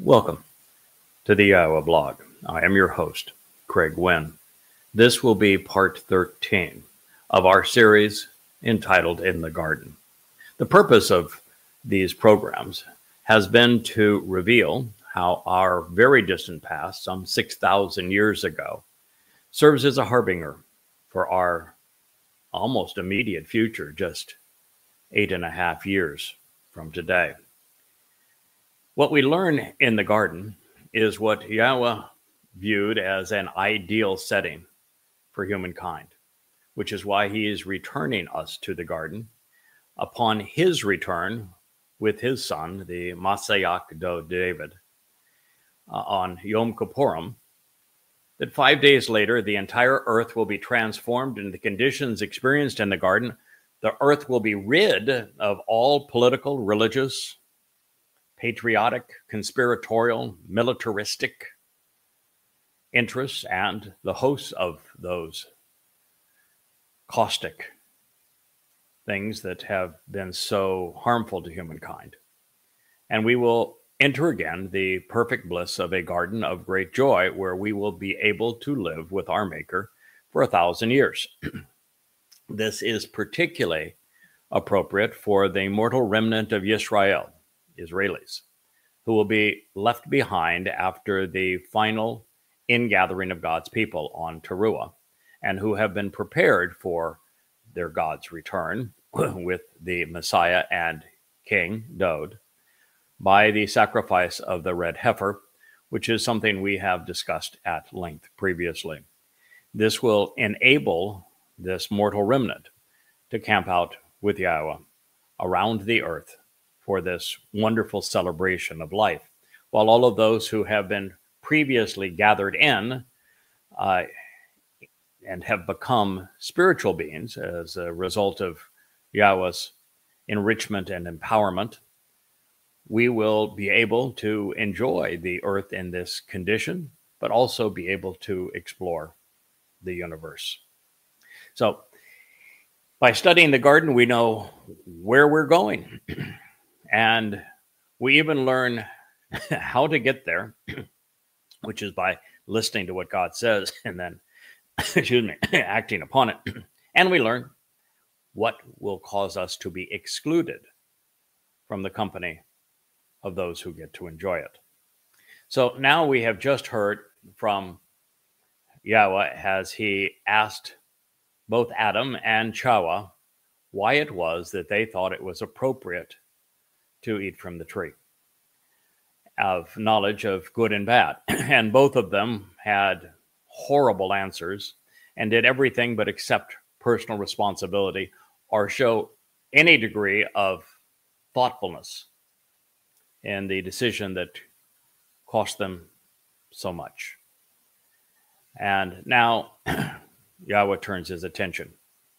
Welcome to the Iowa blog. I am your host, Craig Wynn. This will be part 13 of our series entitled In the Garden. The purpose of these programs has been to reveal how our very distant past, some 6,000 years ago, serves as a harbinger for our almost immediate future, just 8.5 years from today. What we learn in the garden is what Yahweh viewed as an ideal setting for humankind, which is why he is returning us to the garden upon his return with his son, the Messiah David, on Yom Kippurim, that 5 days later, the entire earth will be transformed into the conditions experienced in the garden. The earth will be rid of all political, religious, patriotic, conspiratorial, militaristic interests, and the hosts of those caustic things that have been so harmful to humankind. And we will enter again the perfect bliss of a garden of great joy where we will be able to live with our Maker for 1,000 years. This is particularly appropriate for the mortal remnant of Israelis, who will be left behind after the final ingathering of God's people on Teruah, and who have been prepared for their God's return with the Messiah and King Dod by the sacrifice of the red heifer, which is something we have discussed at length previously. This will enable this mortal remnant to camp out with Yahweh around the earth for this wonderful celebration of life, while all of those who have been previously gathered in and have become spiritual beings as a result of Yahweh's enrichment and empowerment, we will be able to enjoy the earth in this condition, but also be able to explore the universe. So, by studying the garden, we know where we're going. And we even learn how to get there, which is by listening to what God says and then, acting upon it. And we learn what will cause us to be excluded from the company of those who get to enjoy it. So now we have just heard from Yahweh as he asked both Adam and Chawah why it was that they thought it was appropriate to eat from the tree of knowledge of good and bad. And both of them had horrible answers and did everything but accept personal responsibility or show any degree of thoughtfulness in the decision that cost them so much. And now Yahweh turns his attention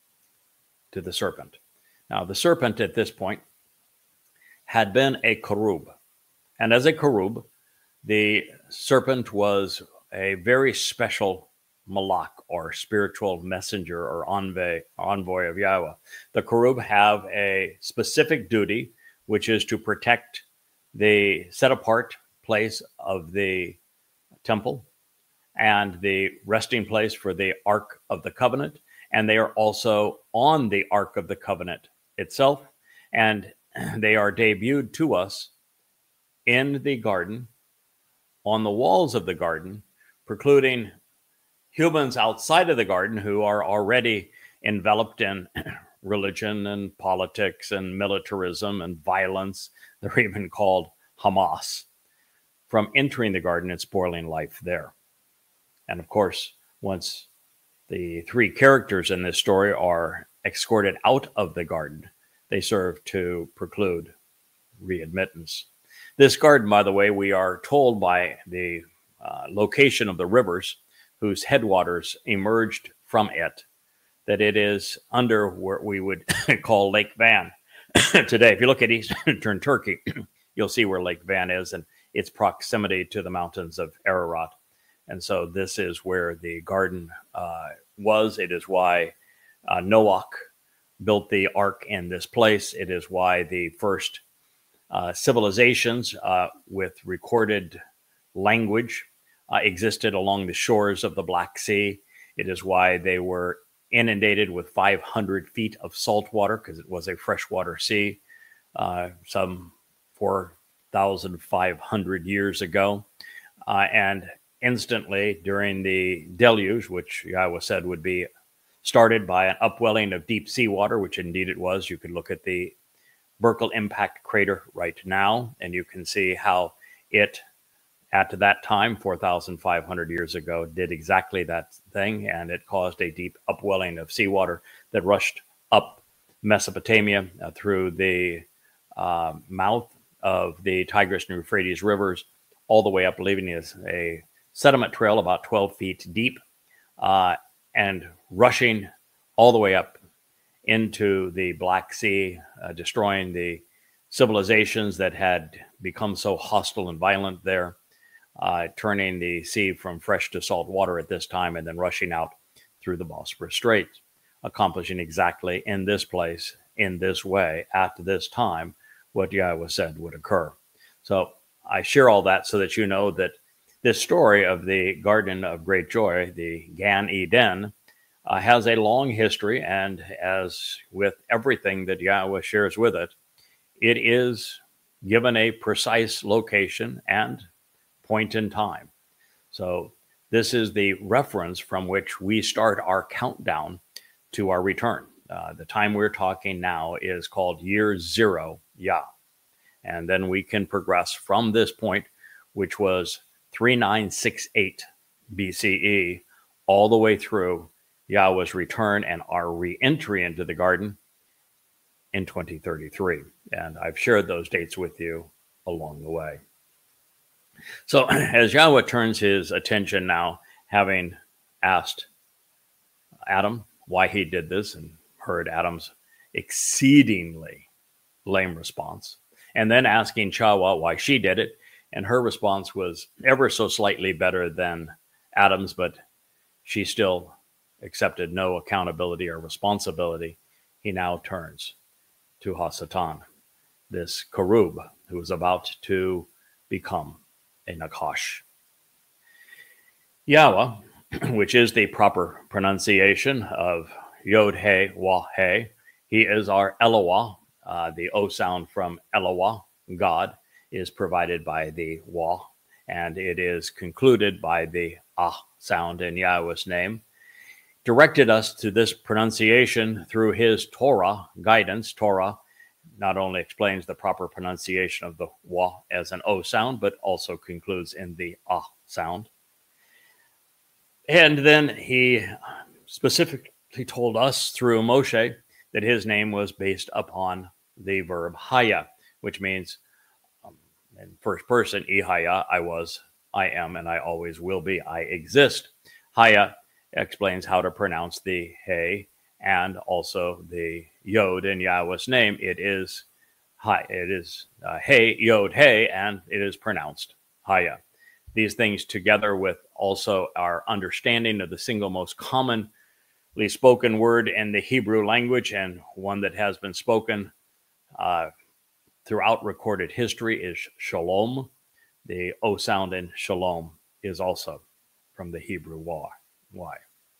to the serpent. Now, the serpent at this point had been a cherub. And as a cherub, the serpent was a very special malach or spiritual messenger or envoy of Yahweh. The cherub have a specific duty, which is to protect the set apart place of the temple and the resting place for the Ark of the Covenant. And they are also on the Ark of the Covenant itself. And they are debuted to us in the garden, on the walls of the garden, precluding humans outside of the garden who are already enveloped in religion and politics and militarism and violence. They're even called Hamas, from entering the garden and spoiling life there. And of course, once the three characters in this story are escorted out of the garden, they serve to preclude readmittance. This garden, by the way, we are told by the location of the rivers whose headwaters emerged from it, that it is under what we would call Lake Van today. If you look at eastern Turkey, you'll see where Lake Van is and its proximity to the mountains of Ararat. And so this is where the garden was. It is why Noah built the ark in this place. It is why the first civilizations with recorded language existed along the shores of the Black Sea. It is why they were inundated with 500 feet of salt water, because it was a freshwater sea some 4,500 years ago. And instantly during the deluge, which Yahweh said would be started by an upwelling of deep seawater, which indeed it was. You could look at the Burkle impact crater right now, and you can see how it, at that time, 4,500 years ago, did exactly that thing, and it caused a deep upwelling of seawater that rushed up Mesopotamia through the mouth of the Tigris and Euphrates rivers, all the way up, leaving a sediment trail about 12 feet deep, and rushing all the way up into the Black Sea, destroying the civilizations that had become so hostile and violent there, turning the sea from fresh to salt water at this time, and then rushing out through the Bosphorus Straits, accomplishing exactly in this place, in this way, at this time, what Yahweh said would occur. So I share all that so that you know that this story of the Garden of Great Joy, the Gan Eden, has a long history, and as with everything that Yahweh shares with it, it is given a precise location and point in time. So this is the reference from which we start our countdown to our return. The time we're talking now is called year zero, Yah. And then we can progress from this point, which was 3968 BCE, all the way through Yahweh's return and our re-entry into the garden in 2033. And I've shared those dates with you along the way. So as Yahweh turns his attention now, having asked Adam why he did this and heard Adam's exceedingly lame response, and then asking Chawah why she did it, and her response was ever so slightly better than Adam's, but she still accepted no accountability or responsibility. He now turns to Hasatan, this Kerub who is about to become a Nakash. Yahweh, which is the proper pronunciation of Yod-He, Wah-He, he is our Eloah. The O sound from Eloah, God, is provided by the Wah, and it is concluded by the Ah sound in Yahweh's name. Directed us to this pronunciation through his Torah guidance. Torah not only explains the proper pronunciation of the Wah as an O sound, but also concludes in the Ah sound. And then he specifically told us through Moshe that his name was based upon the verb Haya, which means in first person, Ihaya, I was, I am, and I always will be, I exist. Haya explains how to pronounce the He and also the Yod in Yahweh's name. It is He, Yod, He, and it is pronounced Haya. These things, together with also our understanding of the single most commonly spoken word in the Hebrew language, and one that has been spoken throughout recorded history, is Shalom. The O sound in Shalom is also from the Hebrew Why.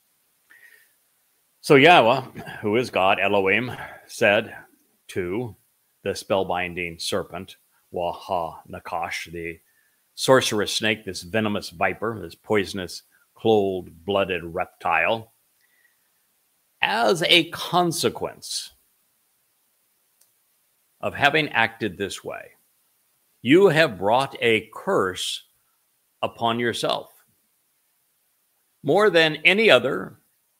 So Yahweh, who is God, Elohim, said to the spellbinding serpent, Waha Nakash, the sorcerous snake, this venomous viper, this poisonous, cold-blooded reptile, as a consequence of having acted this way, you have brought a curse upon yourself. More than any other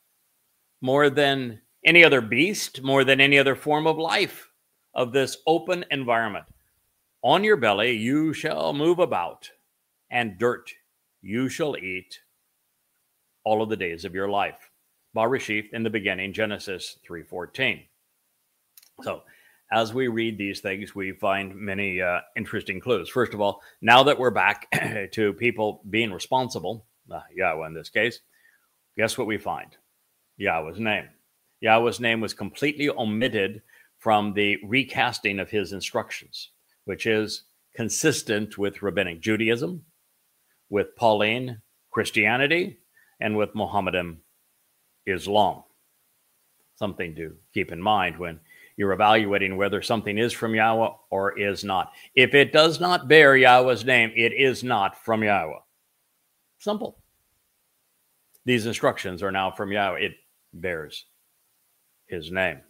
beast, more than any other form of life of this open environment. On your belly you shall move about, and dirt you shall eat all of the days of your life. Barashith, in the beginning, Genesis 3:14. So as we read these things, we find many interesting clues. First of all, now that we're back to people being responsible, Yahweh in this case, guess what we find? Yahweh's name. Yahweh's name was completely omitted from the recasting of his instructions. which is consistent with Rabbinic Judaism, with Pauline Christianity, and with Mohammedan Islam. Something to keep in mind when you're evaluating whether something is from Yahweh or is not. If it does not bear Yahweh's name, it is not from Yahweh. Simple. These instructions are now from Yahweh. It bears his name.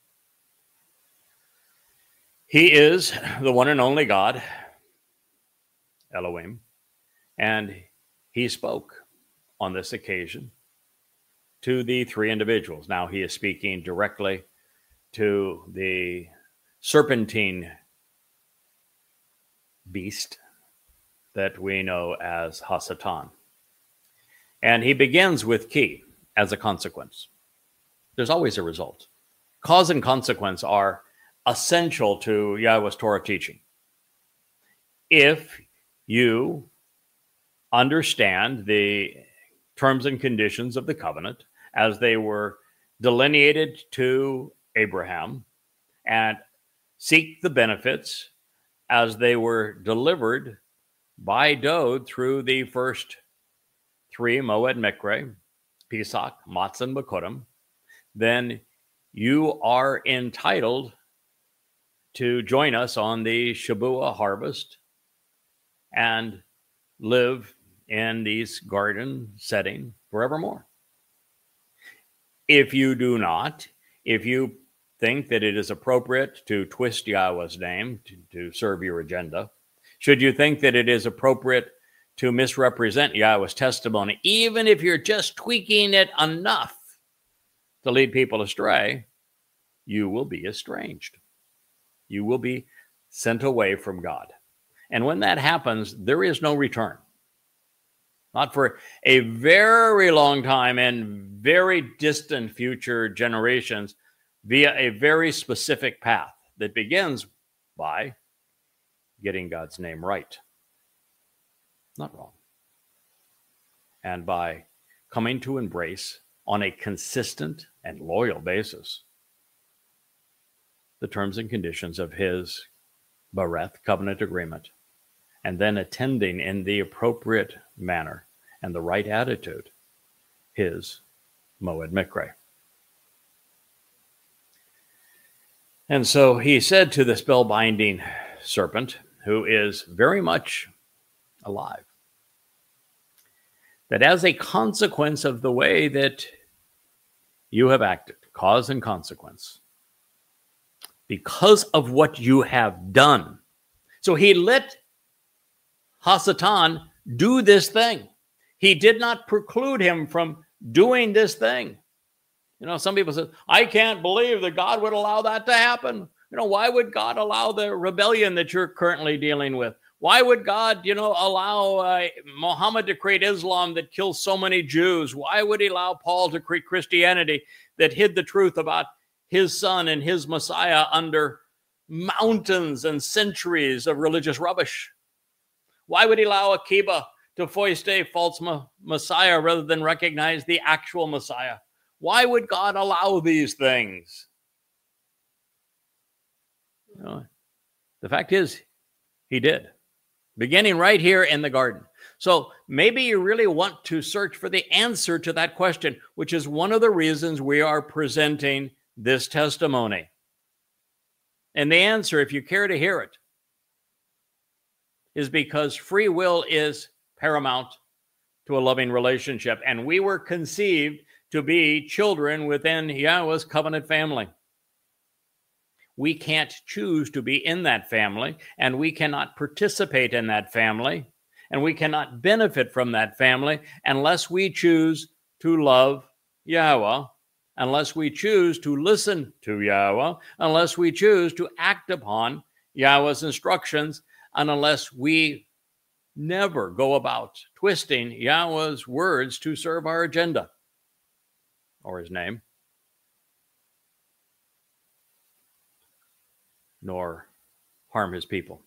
He is the one and only God, Elohim, and he spoke on this occasion to the three individuals. Now he is speaking directly to the serpentine beast that we know as Hasatan. And he begins with key as a consequence. There's always a result. Cause and consequence are essential to Yahweh's Torah teaching. If you understand the terms and conditions of the covenant as they were delineated to Abraham and seek the benefits as they were delivered by Dode through the first three, Moed Mikre, Pesach, Matzah, and Bekurim, then you are entitled to join us on the Shabua harvest and live in this garden setting forevermore. If you do not, if you think that it is appropriate to twist Yahweh's name to serve your agenda, should you think that it is appropriate to misrepresent Yahweh's testimony, even if you're just tweaking it enough to lead people astray, you will be estranged. You will be sent away from God. And when that happens, there is no return. Not for a very long time and very distant future generations, via a very specific path that begins by getting God's name right. Not wrong. And by coming to embrace on a consistent and loyal basis the terms and conditions of his Bereth covenant agreement, and then attending in the appropriate manner and the right attitude his Moed Mikre. And so he said to the spellbinding serpent, who is very much alive, that as a consequence of the way that you have acted, cause and consequence, because of what you have done. So he let Hasatan do this thing. He did not preclude him from doing this thing. You know, some people say, I can't believe that God would allow that to happen. You know, why would God allow the rebellion that you're currently dealing with? Why would God, allow Muhammad to create Islam that kills so many Jews? Why would he allow Paul to create Christianity that hid the truth about his son and his Messiah under mountains and centuries of religious rubbish? Why would he allow Akiba to foist a false Messiah rather than recognize the actual Messiah? Why would God allow these things? The fact is, he did. Beginning right here in the garden. So maybe you really want to search for the answer to that question, which is one of the reasons we are presenting this testimony. And the answer, if you care to hear it, is because free will is paramount to a loving relationship. And we were conceived to be children within Yahweh's covenant family. We can't choose to be in that family, and we cannot participate in that family, and we cannot benefit from that family unless we choose to love Yahweh, unless we choose to listen to Yahweh, unless we choose to act upon Yahweh's instructions, and unless we never go about twisting Yahweh's words to serve our agenda or his name, nor harm his people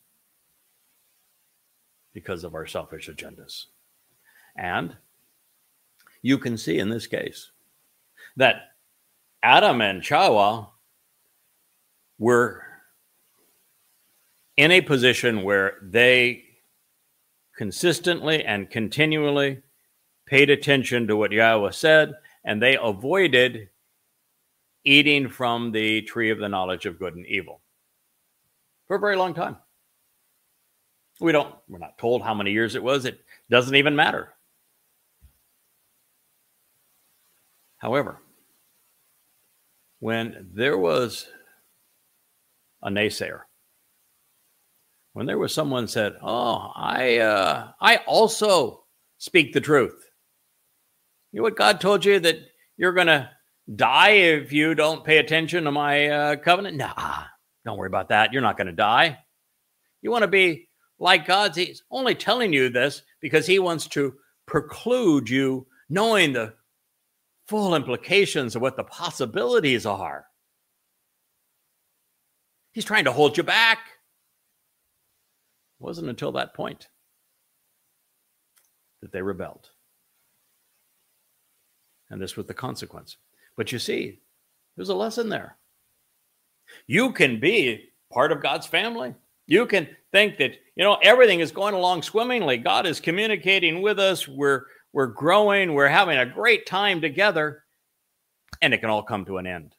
because of our selfish agendas. And you can see in this case that Adam and Chawah were in a position where they consistently and continually paid attention to what Yahweh said, and they avoided eating from the tree of the knowledge of good and evil for a very long time. We're not told how many years it was. It doesn't even matter. However, when there was a naysayer, when there was someone said, "Oh, I also speak the truth. You know what God told you, that you're going to die if you don't pay attention to my covenant? Nah, don't worry about that. You're not going to die. You want to be like God? He's only telling you this because he wants to preclude you knowing the full implications of what the possibilities are. He's trying to hold you back." It wasn't until that point that they rebelled. And this was the consequence. But you see, there's a lesson there. You can be part of God's family. You can think that, everything is going along swimmingly. God is communicating with us. We're growing. We're having a great time together. And it can all come to an end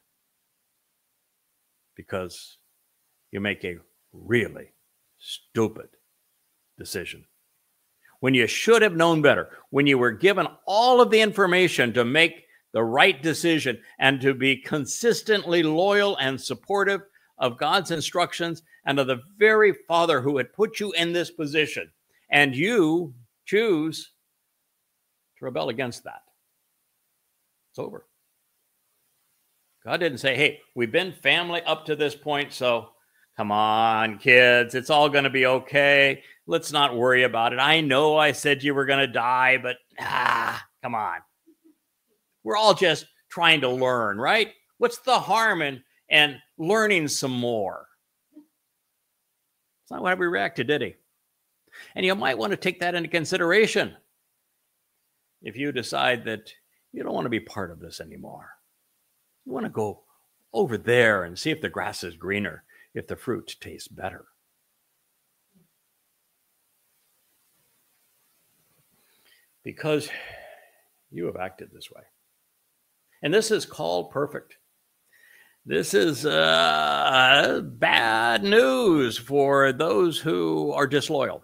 because you make a really stupid decision. When you should have known better, when you were given all of the information to make the right decision and to be consistently loyal and supportive of God's instructions and of the very Father who had put you in this position, and you choose to rebel against that, it's over. God didn't say, "Hey, we've been family up to this point, so come on, kids, it's all going to be okay. Let's not worry about it. I know I said you were going to die, but come on. We're all just trying to learn, right? What's the harm in learning some more?" It's not how we reacted, did he? And you might want to take that into consideration if you decide that you don't want to be part of this anymore. You want to go over there and see if the grass is greener, if the fruit tastes better. Because you have acted this way. And this is called perfect. This is bad news for those who are disloyal.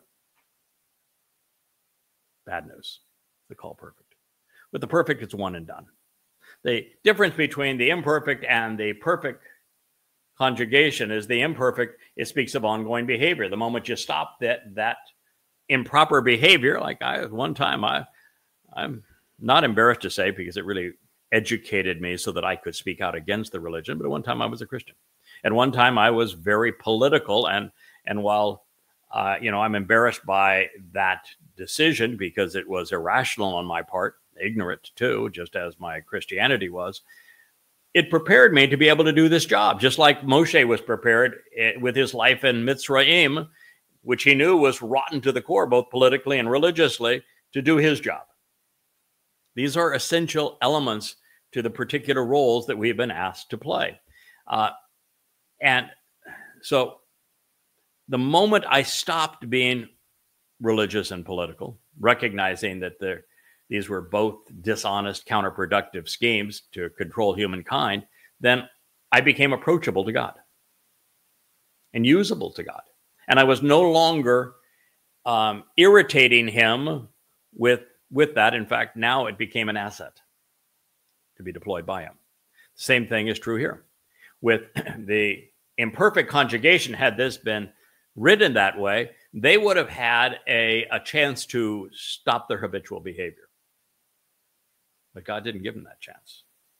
Bad news. They're called perfect. With the perfect, it's one and done. The difference between the imperfect and the perfect conjugation is the imperfect, it speaks of ongoing behavior. The moment you stop that improper behavior, like one time, I'm not embarrassed to say, because it really educated me so that I could speak out against the religion, but at one time I was a Christian. At one time I was very political, and while I'm embarrassed by that decision because it was irrational on my part, ignorant too, just as my Christianity was, it prepared me to be able to do this job, just like Moshe was prepared with his life in Mitzrayim, which he knew was rotten to the core, both politically and religiously, to do his job. These are essential elements to the particular roles that we've been asked to play. And so the moment I stopped being religious and political, recognizing that these were both dishonest, counterproductive schemes to control humankind, then I became approachable to God and usable to God. And I was no longer irritating him with that. In fact, now it became an asset to be deployed by him. The same thing is true here. With the imperfect conjugation, had this been written that way, they would have had a chance to stop their habitual behavior. But God didn't give them that chance.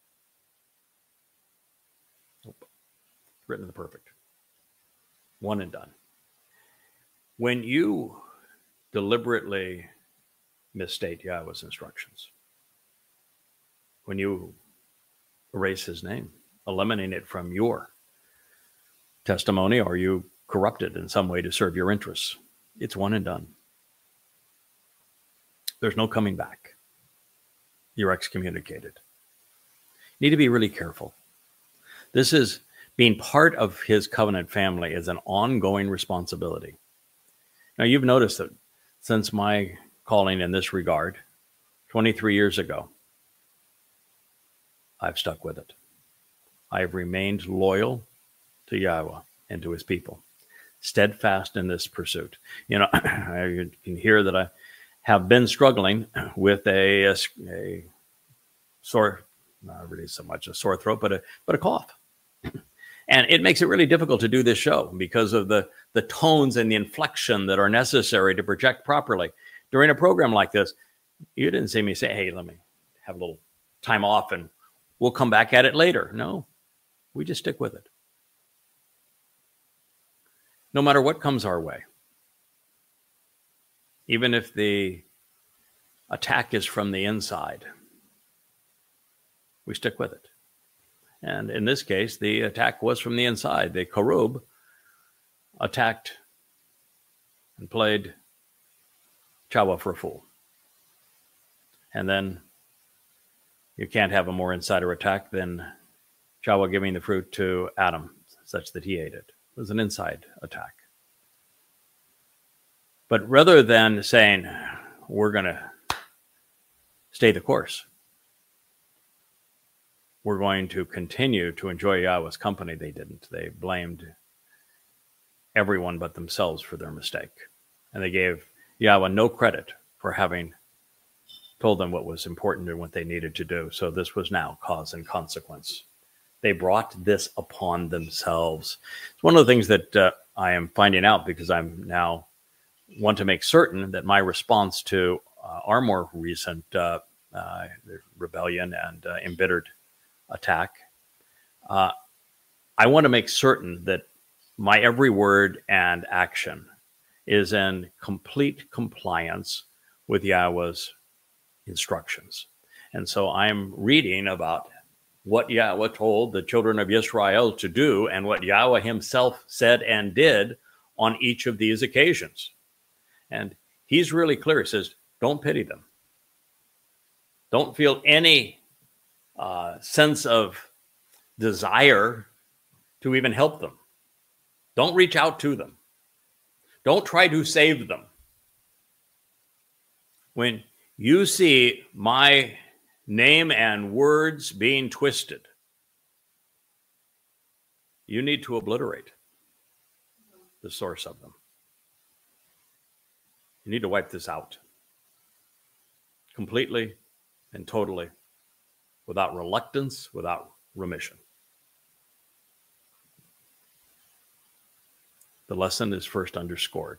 Nope. Written in the perfect. One and done. When you deliberately misstate Yahweh's instructions, when you erase his name, eliminate it from your testimony, or you corrupt it in some way to serve your interests, it's one and done. There's no coming back. You're excommunicated. You need to be really careful. This is Being part of his covenant family is an ongoing responsibility. Now, you've noticed that since my calling in this regard, 23 years ago, I've stuck with it. I've remained loyal to Yahweh and to his people, steadfast in this pursuit. You know, you can hear that I have been struggling with a sore, not really so much a sore throat, but a cough. And it makes it really difficult to do this show because of the tones and the inflection that are necessary to project properly. During a program like this, you didn't see me say, hey, let me have a little time off and we'll come back at it later. No, we just stick with it. No matter what comes our way, even if the attack is from the inside, we stick with it. And in this case, the attack was from the inside. The Karub attacked and played Chawa for a fool. And then you can't have a more insider attack than Chawa giving the fruit to Adam such that he ate it. It was an inside attack. But rather than saying, we're going to stay the course, we're going to continue to enjoy Yahweh's company, they didn't. They blamed everyone but themselves for their mistake. And they gave Yahweh no credit for having told them what was important and what they needed to do. So this was now cause and consequence. They brought this upon themselves. It's one of the things that I am finding out because I'm now want to make certain that my response to our more recent rebellion and embittered attack, I want to make certain that my every word and action is in complete compliance with Yahweh's instructions. And so I'm reading about what Yahweh told the children of Israel to do and what Yahweh himself said and did on each of these occasions. And he's really clear. He says, don't pity them. Don't feel any sense of desire to even help them. Don't reach out to them. Don't try to save them. When you see my name and words being twisted, you need to obliterate the source of them. You need to wipe this out completely and totally, without reluctance, without remission. The lesson is first underscored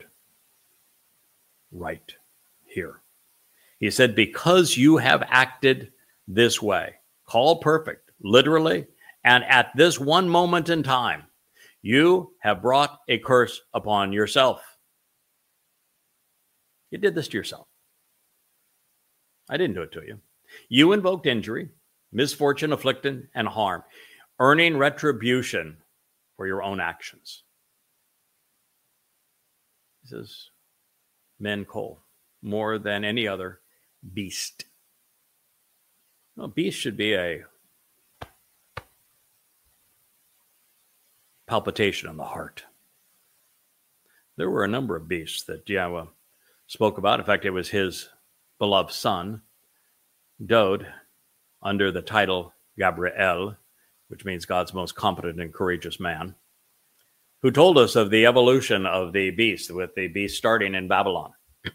right here. He said, because you have acted this way, call perfect, literally, and at this one moment in time, you have brought a curse upon yourself. You did this to yourself. I didn't do it to you. You invoked injury, misfortune, affliction, and harm, earning retribution for your own actions. He says, men call more than any other beast. No, beast should be a palpitation in the heart. There were a number of beasts that Yahweh spoke about. In fact, it was his beloved son, Dod, under the title Gabriel, which means God's most competent and courageous man, who told us of the evolution of the beast, with the beast starting in Babylon,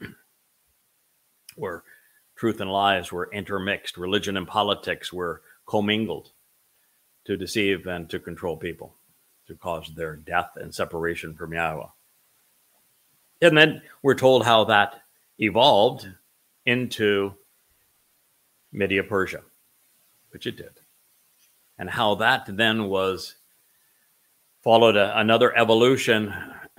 where truth and lies were intermixed, religion and politics were commingled to deceive and to control people, to cause their death and separation from Yahweh. And then we're told how that evolved into Media-Persia, which it did. And how that then was followed another evolution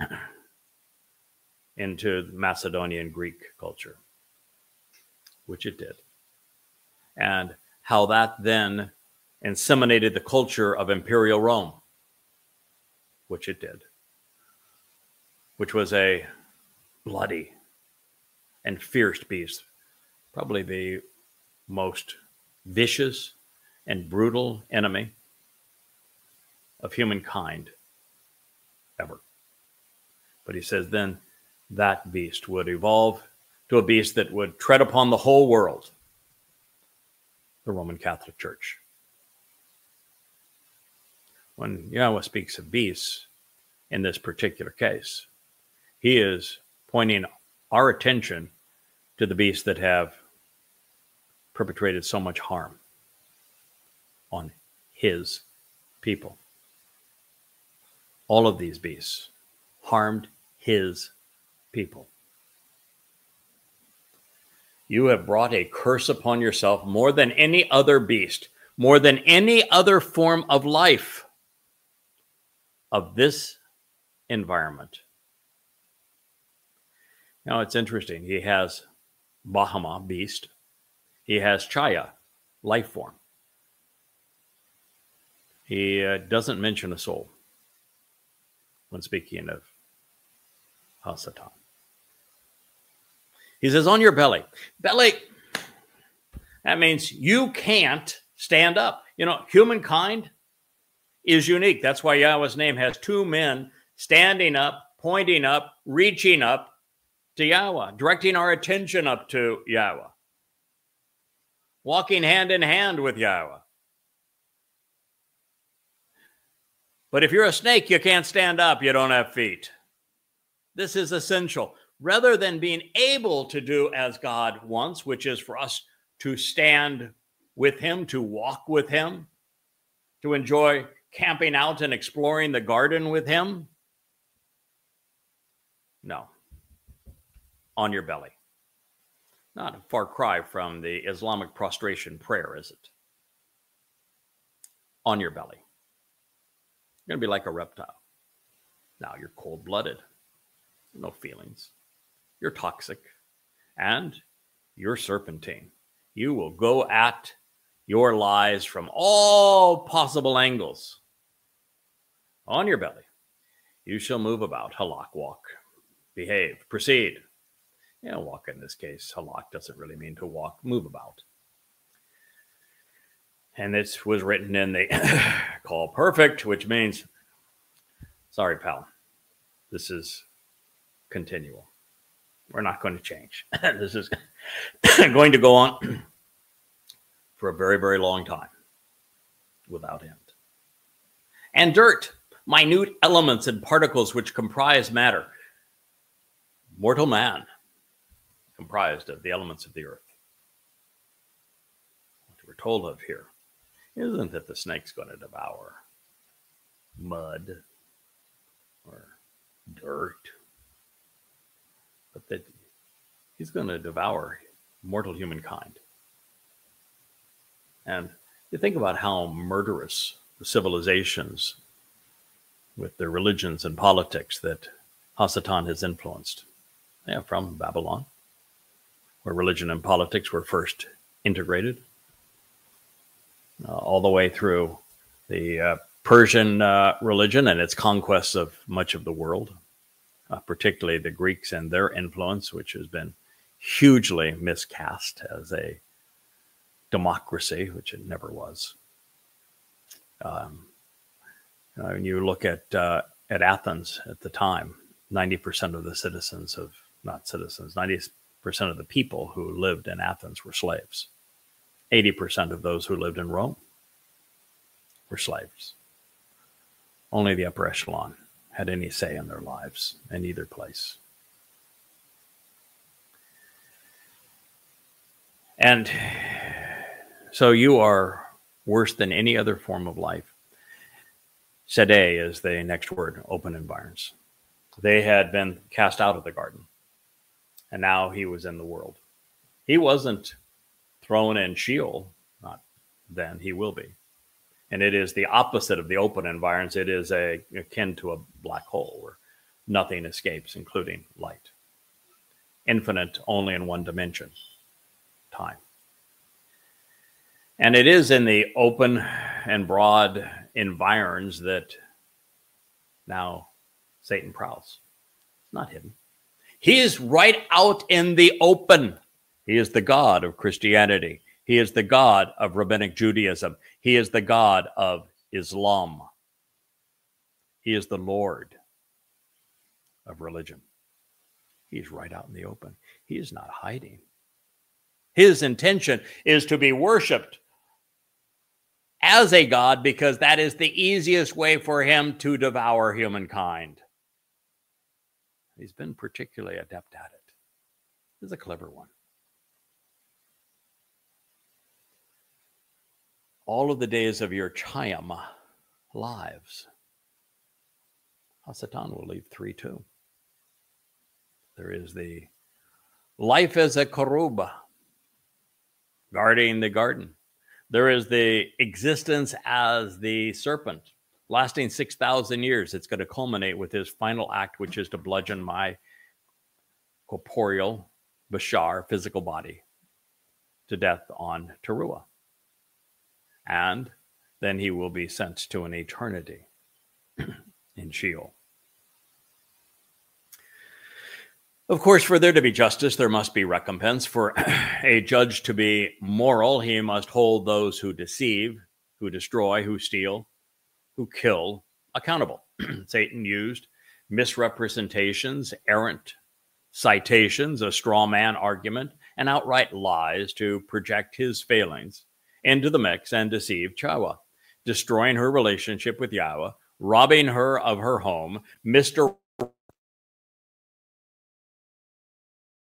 into Macedonian Greek culture, which it did. And how that then inseminated the culture of Imperial Rome, which it did, which was a bloody and fierce beast, probably the most vicious and brutal enemy of humankind ever. But he says then that beast would evolve to a beast that would tread upon the whole world, the Roman Catholic Church. When Yahweh speaks of beasts in this particular case, he is pointing our attention to the beasts that have perpetrated so much harm on his people. All of these beasts harmed his people. You have brought a curse upon yourself more than any other beast, more than any other form of life of this environment. Now it's interesting. He has Bahama, beast. He has Chaya, life form. He doesn't mention a soul when speaking of Hasatan. He says, on your belly. Belly, that means you can't stand up. You know, humankind is unique. That's why Yahweh's name has two men standing up, pointing up, reaching up to Yahweh, directing our attention up to Yahweh, walking hand in hand with Yahweh. But if you're a snake, you can't stand up. You don't have feet. This is essential. Rather than being able to do as God wants, which is for us to stand with him, to walk with him, to enjoy camping out and exploring the garden with him. No. On your belly. Not a far cry from the Islamic prostration prayer, is it? On your belly. You're going to be like a reptile. Now you're cold-blooded. No feelings. You're toxic. And you're serpentine. You will go at your lies from all possible angles. On your belly. You shall move about. Halak, walk. Behave. Proceed. Yeah, walk in this case. Halak doesn't really mean to walk. Move about. And this was written in the call perfect, which means, sorry, pal, this is continual. We're not going to change. This is going to go on for a very, very long time without end. And dirt, minute elements and particles which comprise matter. Mortal man, comprised of the elements of the earth. What we're told of here isn't that the snake's going to devour mud or dirt, but that he's going to devour mortal humankind. And you think about how murderous the civilizations with their religions and politics that Hasatan has influenced. Yeah, from Babylon, where religion and politics were first integrated, all the way through the Persian religion and its conquests of much of the world, particularly the Greeks and their influence, which has been hugely miscast as a democracy, which it never was. When you look at Athens at the time, 90% of the citizens of, not citizens, 90% of the people who lived in Athens were slaves. 80% of those who lived in Rome were slaves. Only the upper echelon had any say in their lives in either place. And so you are worse than any other form of life. Sedeh is the next word, open environs. They had been cast out of the garden, and now he was in the world. He wasn't thrown in Sheol, not then, he will be. And it is the opposite of the open environs. It is akin to a black hole where nothing escapes, including light. Infinite only in one dimension, time. And it is in the open and broad environs that now Satan prowls. It's not hidden. He is right out in the open. He is the God of Christianity. He is the God of Rabbinic Judaism. He is the God of Islam. He is the Lord of religion. He's right out in the open. He is not hiding. His intention is to be worshiped as a God because that is the easiest way for him to devour humankind. He's been particularly adept at it. He's a clever one. All of the days of your Chayam lives, Hasatan will leave 3 too. There is the life as a Korub, guarding the garden. There is the existence as the serpent, lasting 6,000 years. It's going to culminate with his final act, which is to bludgeon my corporeal, Bashar, physical body to death on Teruah. And then he will be sent to an eternity in Sheol. Of course, for there to be justice, there must be recompense. For a judge to be moral, he must hold those who deceive, who destroy, who steal, who kill accountable. Satan used misrepresentations, errant citations, a straw man argument, and outright lies to project his failings into the mix and deceive Chawah, destroying her relationship with Yahweh, robbing her of her home, misdirecting